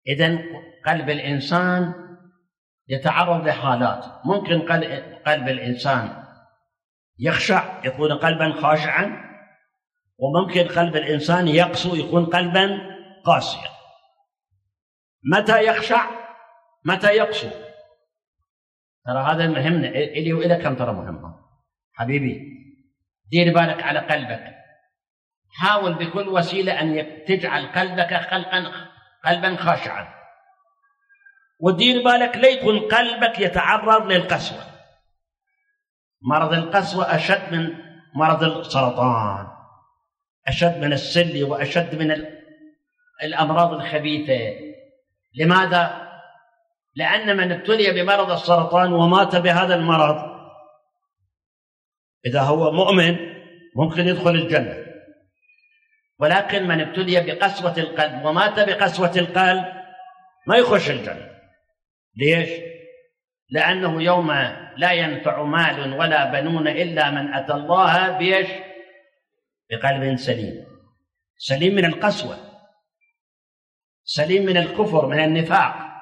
إذن قلب الإنسان يتعرض لحالات، ممكن قلب الإنسان يخشع يكون قلبا خاشعا، وممكن قلب الإنسان يقسو يكون قلبا قاسيا. متى يخشع؟ متى يقسو؟ ترى هذا مهم، إلي وإلك ترى مهمة حبيبي. دير بالك على قلبك، حاول بكل وسيلة أن تجعل قلبك قلبا خاشعا، ودير بالك لا يكون قلبك يتعرض للقسوة. مرض القسوة أشد من مرض السرطان، أشد من السل، وأشد من الأمراض الخبيثة. لماذا؟ لأن من ابتلي بمرض السرطان ومات بهذا المرض إذا هو مؤمن ممكن يدخل الجنة، ولكن من ابتلي بقسوة القلب ومات بقسوة القلب ما يخش الجنة. ليش؟ لأنه يوم لا ينفع مال ولا بنون إلا من أتى الله بيش؟ بقلب سليم، سليم من القسوة، سليم من الكفر، من النفاق.